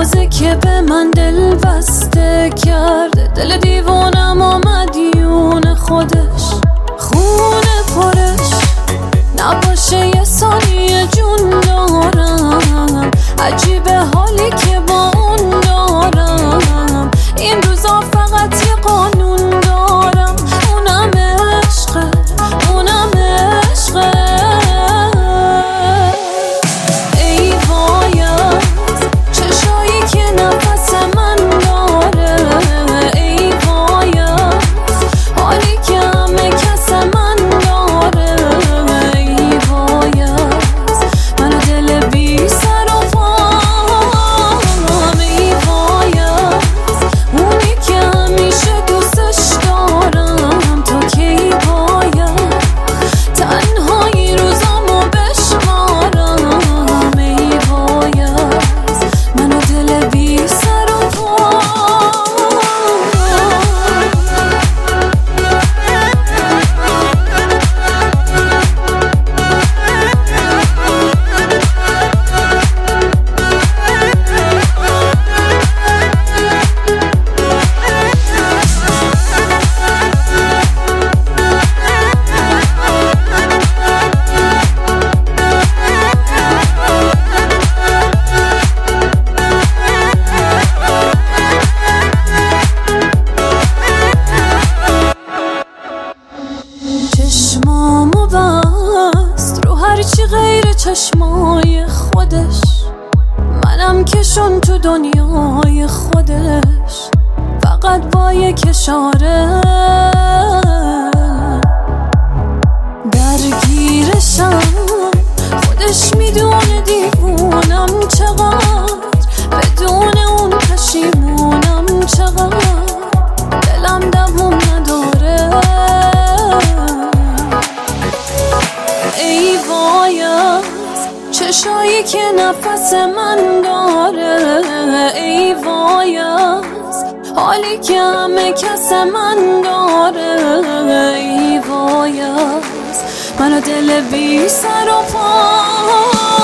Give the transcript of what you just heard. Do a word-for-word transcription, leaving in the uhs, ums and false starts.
تازه که به من دل بسته کرده، دل دیوانم آمد یون خودش، خونه پرش نباشه یه ثانیه جون دارم. عجیبه حالی که با اون دارم، این روزا فقط یه قانون دارم، اونم عشقه، اونم عشقه. ای وایت چشایی که نفس من داره، ای وایت حالی که همه کس من داره، ای وایت من دل بی سر و پام، ای وایت اونی که همیشه دوستش دارم، تا کی باید تنهایی روزامو بشمارم، ای وایت من دل بی سر و پام. چشمامو بست رو هرچی غیر چشمای خودش، منم کشون تو دنیای خودش، فقط با یک اشاره درگیرشم. خودش میدونه دیوونم چقدر، بدون اون پشیمونم چقدر، دلم دووم نداره. ای وایت چشایی که نفس من داره، ای وایت حالی که همه کس من داره، ای وایت من دل بی سر و پا.